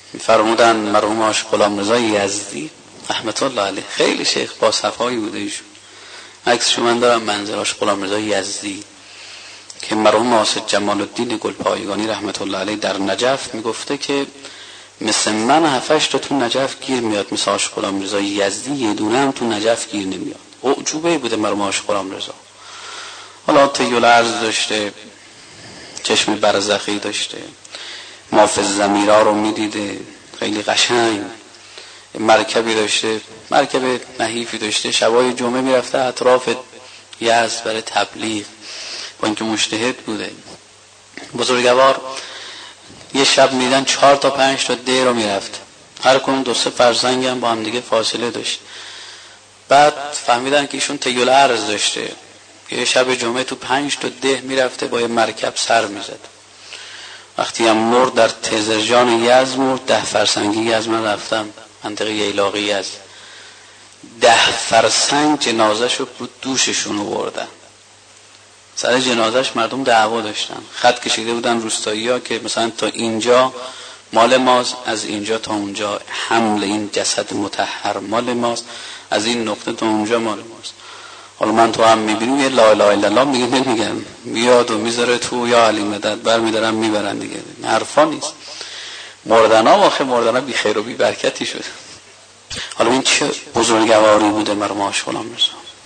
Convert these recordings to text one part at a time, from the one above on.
فرمودن مرحوم عاشق غلامرضا یزدی رحمت الله علیه، خیلی شیخ با صفایی بوده ایشون. عکسشو من دارم، منظر عاشق غلامرضا یزدی که مرحوم آصد جمال الدین گلپایگانی رحمت الله علیه در نجف میگفته که مثل من 7-8 تا تو نجف گیر میاد، مثل عاشق غلامرضا یزدی یه دونه هم تو نجف گیر نمیاد. اعجوبه بوده مرحوم عاشق غلامرضا. حالا طیل عرض داشته، چشم برزخی داشته، مافز زمیرا رو میدیده، خیلی قشنگ. مرکبی داشته، مرکب نحیفی داشته، شبای جمعه میرفته اطراف یزد برای تبلیغ، با اینکه مجتهد بوده. بزرگوار یه شب میدن 4 تا 5 تا ده رو میرفت، هر کدوم 2-3 فرسنگ هم با هم دیگه فاصله داشت. بعد فهمیدن که ایشون طیل عرض داشته، یه شب جمعه تو 5 تا ده میرفته با یه مرکب سر میزد. وقتی هم مرد در تزرجان یزد مرد، 10 فرسنگی یزد من رفتم، منطقه ییلاقی یزد، 10 فرسنگ جنازش رو دوششون رو بردن. سر جنازش مردم دعوا داشتن، خط کشیده بودن روستایی ها که مثلا تا اینجا مال ماست، از اینجا تا اونجا حمل این جسد مطهر مال ماست، از این نقطه تا اونجا مال ماست. حالا من تو هم میبینیم یه لا اله الا الله میگه نمیگن، بیاد و میذاره تو یا علی مدد بر میدارن میبرن دیگه، حرفا نیست. مردنا واخه مردنا بی خیر و بی برکتی شد. حالا این چه بزرگواری بوده مرحوم عاشق غلامرضا.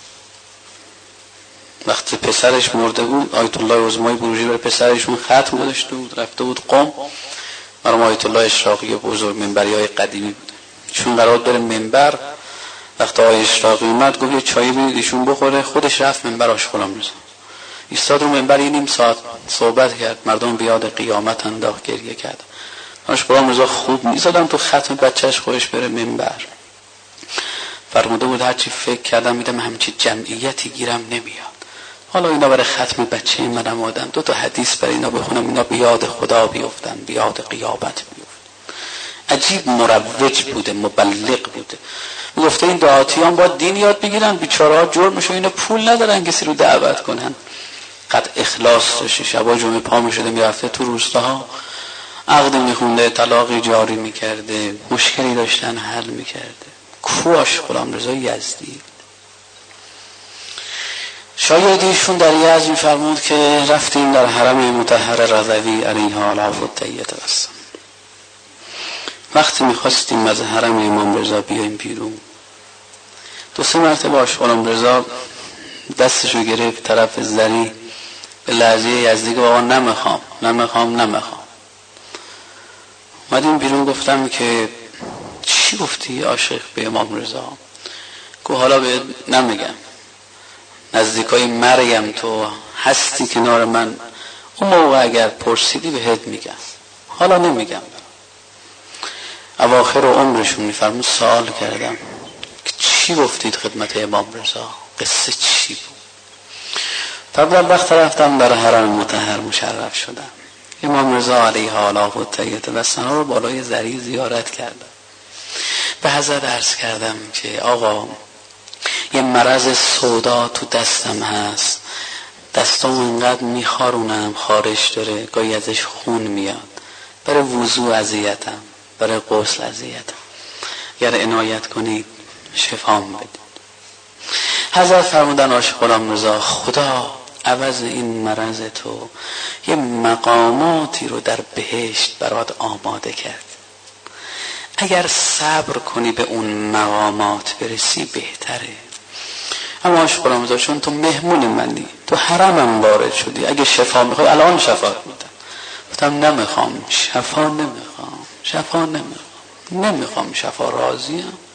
وقتی پسرش مرده بود، آیت الله عظمای بروجی بر پسرشون ختم گذاشته بود، رفته بود قم. مرحوم آیت الله اشراقی بزرگ منبریای قدیمی بود، چون قرار بره منبر، وقتی آقای اشراقی اومد گفت یه چایی برید ایشون بخوره، خودش رفت منبر عاشق غلامرضا، ایستاد رو منبر، یه نیم ساعت صحبت کرد، مردم بیاد قیامت انداخت، گریه کرد. عاشق غلامرضا خوب می‌زدن تو ختم بچهش خودش بره منبر. فرموده بود هرچی فکر کردم میدم همچی جمعیتی گیرم نمیاد، حالا اینا برای ختم بچه منم آدم 2 تا حدیث برای اینا بخونم، اینا بیاد خدا بیفتن، بیاد قیامت بیفتن. عجیب مروج بوده، مبلغ بوده. میگفته این دعاتیان باید دین یاد بگیرن، بیچاره‌ها جرمشون اینا پول ندارن کسی رو دعوت کنن. قد اخلاص داشته، شبا جمعه پا میشده میرفته تو روستاها، عقد میخونده، طلاقی جاری میکرده، مشکلی داشتن حل میکرده. کو عاشق غلامرضا یزدی. شاید ایشون در یزد میفرمود که رفتیم در حرم مطهر رضوی علیها العفو الطیب السلام. وقتی میخواستیم از حرم امام رضا بیایم بیرون، 2-3 مرتبه عاشق غلامرضا دستشو گرفت طرف زری، به لحظه یزدی گفت آقا نمیخوام. اومدیم بیرون، گفتم که چی گفتی عاشق به امام رضا؟ گفت حالا به نمیگم، نزدیکای مریم تو هستی کنار من، اون موقع اگر پرسیدی بهت میگم، حالا نمیگم. اواخر عمرشون میفرمود سوال کردم که چی گفتید خدمت امام رضا، قصه چی بود؟ فرمودن وقت رفتم در حرم مطهر مشرف شدم، امام رضا علیه الصلاه و السلام رو بالای زری زیارت کردم. به حضرت عرض کردم که آقا یه مرض سودا تو دستم هست، دستام انقدر میخارونم، خارش داره، گاهی ازش خون میاد، برای وضو اذیتم، برای غسل اذیتم، اگر عنایت کنید شفام بدید. حضرت فرمودن عاشق غلامرضا خدا عوض این مرض تو یه مقاماتی رو در بهشت برات آماده کرد، اگر صبر کنی به اون مقامات برسی بهتره. اما عاشق غلامرضا چون تو مهمون منی، تو حرمم وارد شدی، اگه شفا میخوای الان شفا میدم. گفتم نمیخوام شفا، نمیخوام شفا، راضیم.